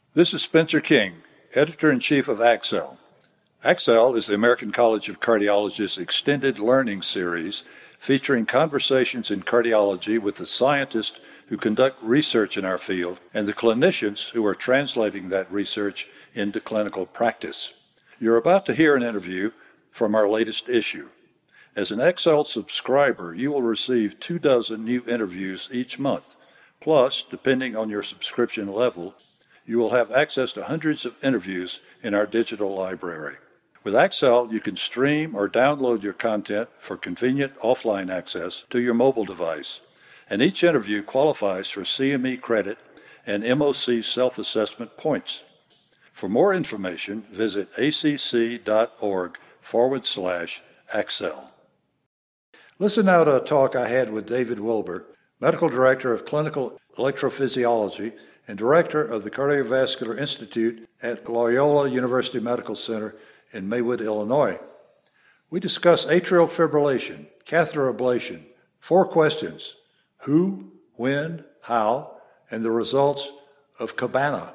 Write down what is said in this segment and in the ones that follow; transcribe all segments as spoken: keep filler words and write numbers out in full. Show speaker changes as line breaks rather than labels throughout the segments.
This is Spencer King, Editor-in-Chief of Accel. Accel is the American College of Cardiology's extended learning series featuring conversations in cardiology with the scientists who conduct research in our field and the clinicians who are translating that research into clinical practice. You're about to hear an interview from our latest issue. As an Accel subscriber, you will receive two dozen new interviews each month. Plus, depending on your subscription level, you will have access to hundreds of interviews in our digital library. With Accel, you can stream or download your content for convenient offline access to your mobile device, and each interview qualifies for C M E credit and M O C self-assessment points. For more information, visit acc.org forward slash Accel. Listen now to a talk I had with David Wilbert, Medical Director of Clinical Electrophysiology and Director of the Cardiovascular Institute at Loyola University Medical Center in Maywood, Illinois. We discuss atrial fibrillation, catheter ablation, four questions: who, when, how, and the results of CABANA.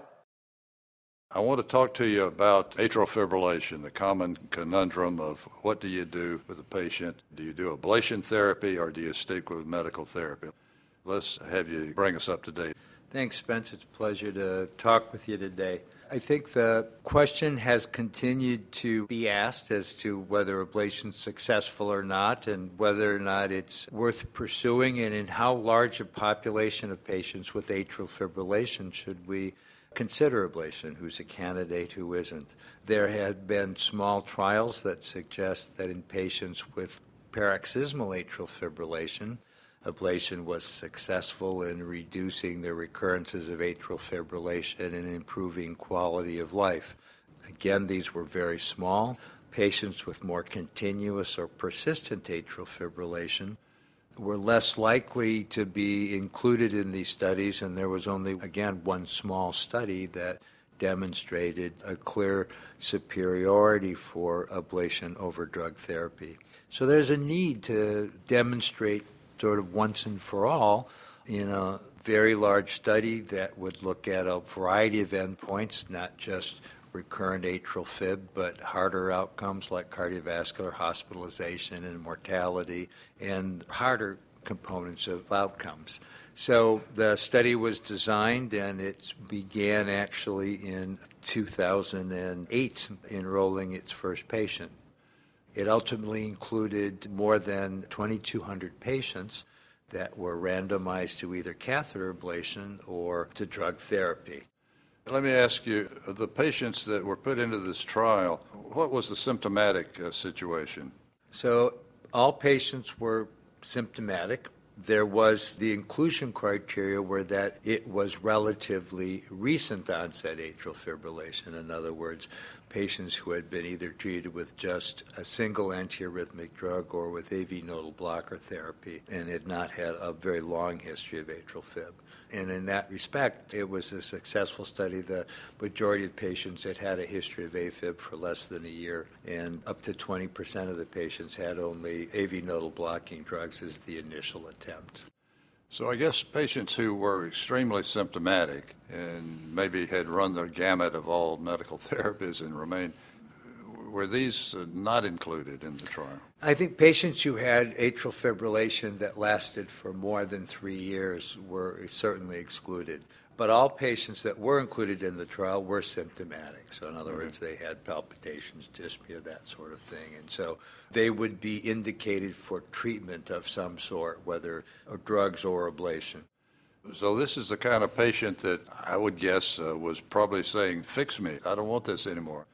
I want to talk to you about atrial fibrillation, the common conundrum of what do you do with a patient? Do you do ablation therapy or do you stick with medical therapy? Let's have you bring us up to date.
Thanks, Spence. It's a pleasure to talk with you today. I think the question has continued to be asked as to whether ablation is successful or not and whether or not it's worth pursuing and in how large a population of patients with atrial fibrillation should we consider ablation, who's a candidate, who isn't. There have been small trials that suggest that in patients with paroxysmal atrial fibrillation, ablation was successful in reducing the recurrences of atrial fibrillation and improving quality of life. Again, these were very small. Patients with more continuous or persistent atrial fibrillation were less likely to be included in these studies, and there was only, again, one small study that demonstrated a clear superiority for ablation over drug therapy. So there's a need to demonstrate sort of once and for all in a very large study that would look at a variety of endpoints, not just recurrent atrial fib, but harder outcomes like cardiovascular hospitalization and mortality and harder components of outcomes. So the study was designed and it began actually in two thousand eight, enrolling its first patient. It ultimately included more than twenty-two hundred patients that were randomized to either catheter ablation or to drug therapy.
Let me ask you, the patients that were put into this trial, what was the symptomatic uh, situation?
So all patients were symptomatic. There was the inclusion criteria where that it was relatively recent onset atrial fibrillation. In other words, patients who had been either treated with just a single antiarrhythmic drug or with A V nodal blocker therapy and had not had a very long history of atrial fib. And in that respect, it was a successful study. The majority of patients had had a history of AFib for less than a year, and up to twenty percent of the patients had only A V nodal blocking drugs as the initial attempt.
So I guess patients who were extremely symptomatic and maybe had run the gamut of all medical therapies and remained, were these not included in the trial?
I think patients who had atrial fibrillation that lasted for more than three years were certainly excluded. But all patients that were included in the trial were symptomatic. So in other words, they had palpitations, dyspnea, that sort of thing. And so they would be indicated for treatment of some sort, whether drugs or ablation.
So this is the kind of patient that I would guess uh, was probably saying, fix me, I don't want this anymore.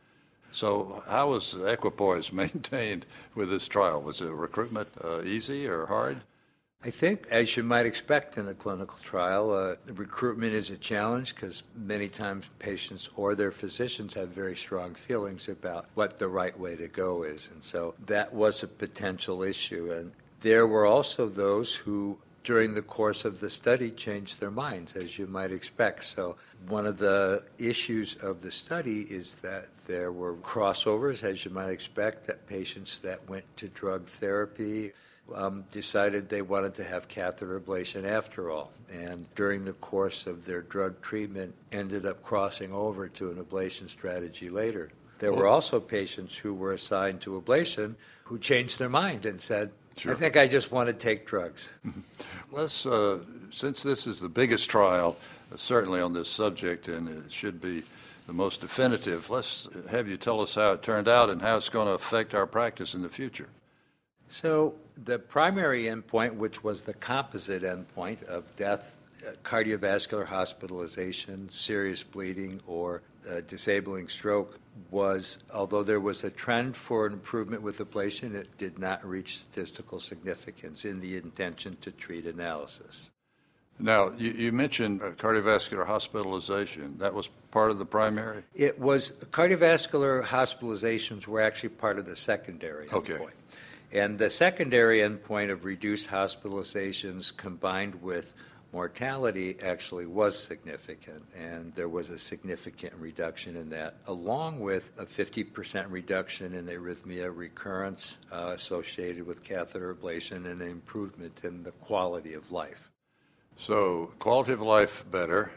So how was equipoise maintained with this trial? Was the recruitment uh, easy or hard?
I think, as you might expect in a clinical trial, uh, recruitment is a challenge because many times patients or their physicians have very strong feelings about what the right way to go is. And so that was a potential issue. And there were also those who, during the course of the study, changed their minds, as you might expect. So one of the issues of the study is that there were crossovers, as you might expect, that patients that went to drug therapy um, decided they wanted to have catheter ablation after all. And during the course of their drug treatment, ended up crossing over to an ablation strategy later. There were also patients who were assigned to ablation who changed their mind and said, sure. I think I just want to take drugs.
Let's, uh, since this is the biggest trial, uh, certainly on this subject, and it should be the most definitive, let's have you tell us how it turned out and how it's going to affect our practice in the future.
So the primary endpoint, which was the composite endpoint of death, uh, cardiovascular hospitalization, serious bleeding, or uh, disabling stroke, was, although there was a trend for an improvement with ablation, it did not reach statistical significance in the intention to treat analysis.
Now, you, you mentioned uh, cardiovascular hospitalization. That was part of the primary?
It was, cardiovascular hospitalizations were actually part of the secondary
okay.
endpoint. And the secondary endpoint of reduced hospitalizations combined with mortality actually was significant, and there was a significant reduction in that, along with a fifty percent reduction in arrhythmia recurrence uh, associated with catheter ablation and an improvement in the quality of life.
So quality of life better,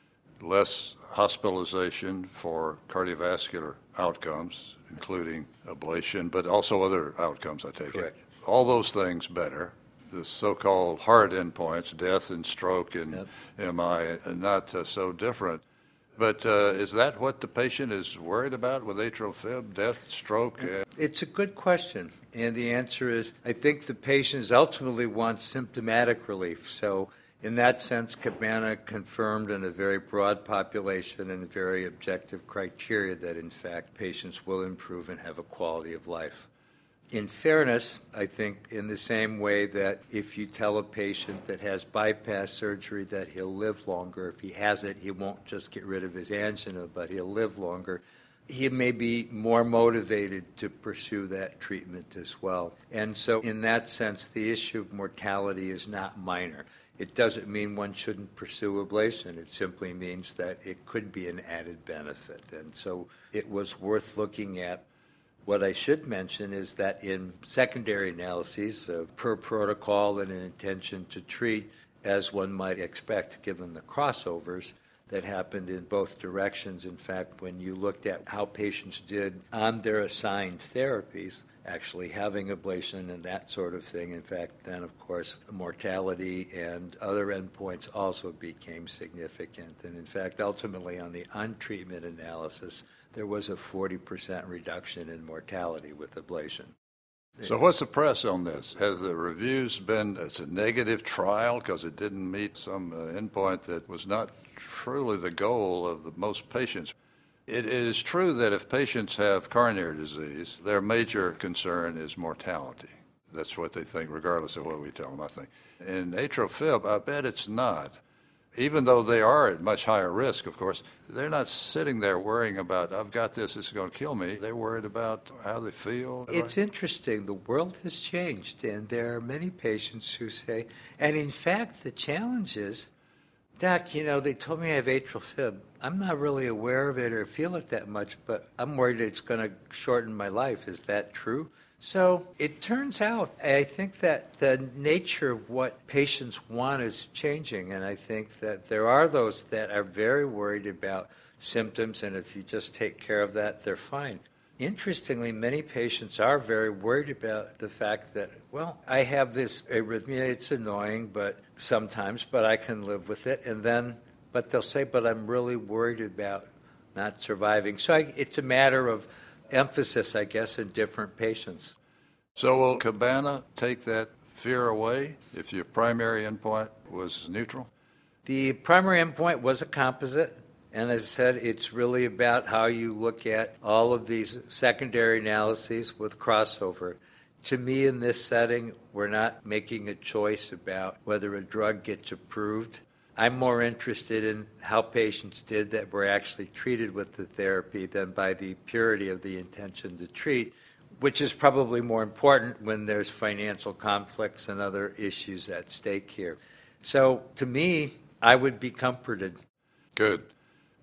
less hospitalization for cardiovascular outcomes, including ablation, but also other outcomes, I take
Correct.
it. All those things better. The so-called hard endpoints, death and stroke and
yep.
M I, are not uh, so different. But uh, is that what the patient is worried about with atrial fib, death, stroke?
It's a good question, and the answer is I think the patients ultimately want symptomatic relief. So in that sense, Cabana confirmed in a very broad population and very objective criteria that, in fact, patients will improve and have a quality of life. In fairness, I think in the same way that if you tell a patient that has bypass surgery that he'll live longer, if he has it, he won't just get rid of his angina, but he'll live longer, he may be more motivated to pursue that treatment as well. And so in that sense, the issue of mortality is not minor. It doesn't mean one shouldn't pursue ablation. It simply means that it could be an added benefit. And so it was worth looking at. What I should mention is that in secondary analyses, uh, per protocol and an intention to treat, as one might expect given the crossovers that happened in both directions, in fact, when you looked at how patients did on their assigned therapies, actually having ablation and that sort of thing, in fact, then, of course, mortality and other endpoints also became significant. And, in fact, ultimately on the on-treatment analysis, there was a forty percent reduction in mortality with ablation.
So what's the press on this? Has the reviews been, it's a negative trial because it didn't meet some uh, endpoint that was not truly the goal of the most patients? It is true that if patients have coronary disease, their major concern is mortality. That's what they think, regardless of what we tell them, I think. In atrial fib, I bet it's not. Even though they are at much higher risk, of course, they're not sitting there worrying about, I've got this, this is going to kill me. They're worried about how they feel.
It's right? Interesting. The world has changed, and there are many patients who say, and in fact, the challenge is, Doc, you know, they told me I have atrial fib. I'm not really aware of it or feel it that much, but I'm worried it's going to shorten my life. Is that true? So it turns out, I think that the nature of what patients want is changing, and I think that there are those that are very worried about symptoms, and if you just take care of that, they're fine. Interestingly, many patients are very worried about the fact that, well, I have this arrhythmia, it's annoying, but sometimes, but I can live with it, and then, but they'll say, but I'm really worried about not surviving. So I, it's a matter of emphasis, I guess, in different patients.
So will Cabana take that fear away if your primary endpoint was neutral?
The primary endpoint was a composite, and as I said, it's really about how you look at all of these secondary analyses with crossover. To me, in this setting, we're not making a choice about whether a drug gets approved. I'm more interested in how patients did that were actually treated with the therapy than by the purity of the intention to treat, which is probably more important when there's financial conflicts and other issues at stake here. So to me, I would be comforted.
Good.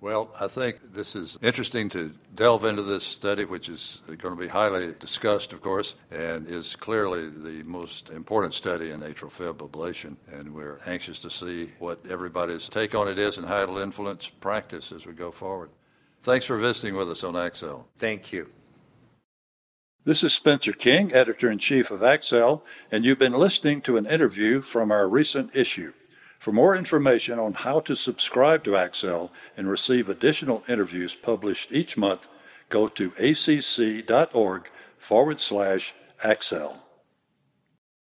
Well, I think this is interesting to delve into this study, which is going to be highly discussed, of course, and is clearly the most important study in atrial fib ablation. And we're anxious to see what everybody's take on it is and how it'll influence practice as we go forward. Thanks for visiting with us on Accel.
Thank you.
This is Spencer King, Editor-in-Chief of Accel, and you've been listening to an interview from our recent issue. For more information on how to subscribe to Accel and receive additional interviews published each month, go to acc.org forward slash Accel.